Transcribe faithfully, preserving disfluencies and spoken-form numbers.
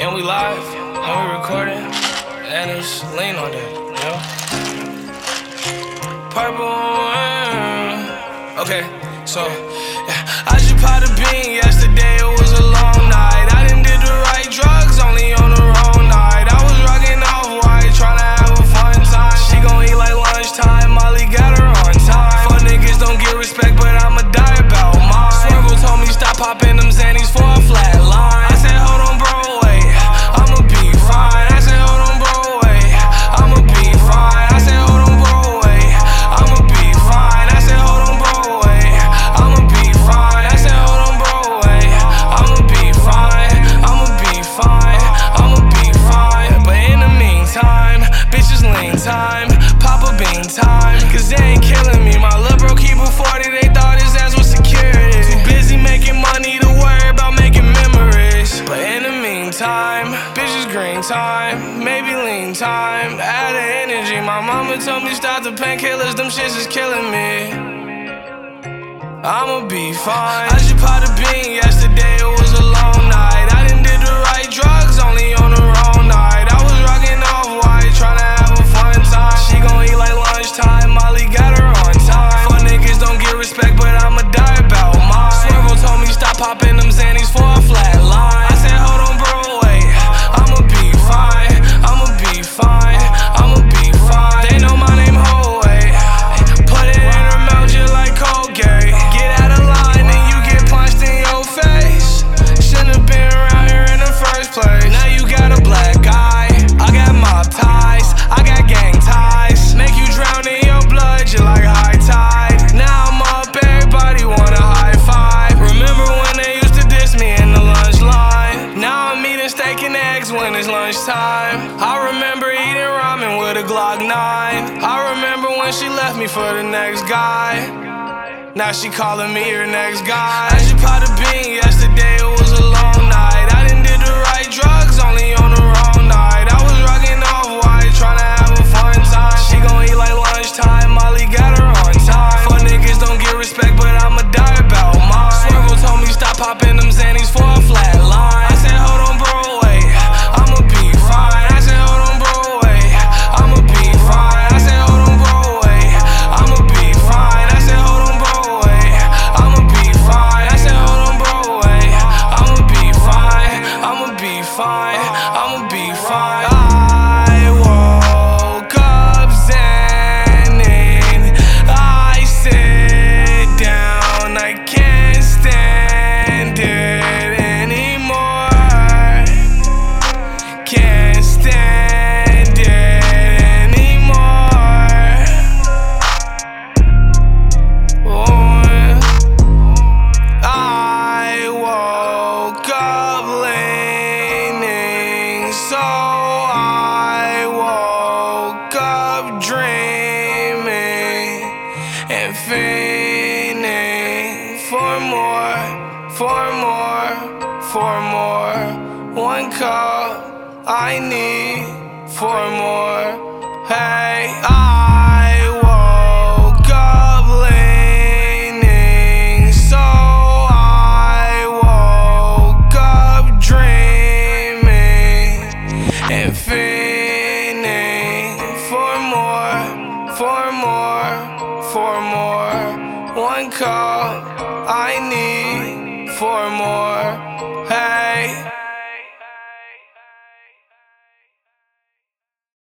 And we live, and we recording, and it's lean on that, you know? Purple, uh, okay, so, yeah. I just popped a bean yesterday, it was a long night. I done did the right drugs, only on the wrong night. I was rocking off-white, tryna have a fun time. She gon' eat like lunchtime, Molly got her on time. Fuck niggas don't get respect, but I'ma die about mine. Swervo told me stop popping them Xannies for a flat line. I said hold on bro, wait, I'ma be fine. I said hold on bro, wait, I'ma be fine. I said hold on bro, wait, I'ma be fine. I said hold on bro, wait, I'ma be fine. I said hold on bro, wait, I'ma be fine. I'ma be fine, I'ma be fine. But in the meantime, bitches lean time, pop a bean time, cause they ain't killing me. My lil' bro keep a forty, they thought his ass was security. Too busy making money to worry about making memories. But in the meantime, bitches green time, maybe lean time, add the energy. My mama told me stop the painkillers, them shits is killing me. I'ma be fine. I just popped a bean yesterday, it was a long night. I done did the right drugs, only on the wrong night. I was rocking off-white, tryna have a fun time. She gon' eat like lunchtime, Molly got her on time. Fuck niggas don't get respect, but I'ma die about mine. Swervo told me stop popping them Xannies for a flat line. I said hold on bro, wait, I'ma be fine. I'ma be fine, I'ma be fine. They know my name, ho, wait. Put it in her mouth just like Colgate. Get out of line and you get punched in your face. Shouldn't have been around here in the first place. Now you got a black eye, I got mob ties, I got gang ties. Make you drown in your blood just like high tide. Now I'm up, everybody wanna high five. Remember when they used to diss me in the lunch line? Now I'm eating steak and eggs when it's lunchtime. I remember eating ramen with a Glock nine. I remember when she left me for the next guy. Now she calling me her next guy. I just popped a bean yesterday, it was a long night. I done did the right drugs, only on the wrong night. I was rocking off-white, tryna have a fun time. She gon' eat like lunchtime, Molly got her on time. Fuck niggas don't get respect, but I'ma die about mine. Swervo told me stop popping them Xannies for a flat line. I said hold on bro, wait, I'ma be fine. I said hold on bro, wait, I'ma be fine. I said hold on bro, wait, I'ma be fine. I said hold on bro, wait, I'ma be fine. I said hold on bro, wait, I'ma be fine. I'ma be fine, I'ma be fine. I woke up zenning, I sit down, I can't stand it anymore. Can't stand it anymore. Oh, I woke up leaning, so I woke up dreaming and fiending for more, for more, for more. One cup I need for more. Hey, I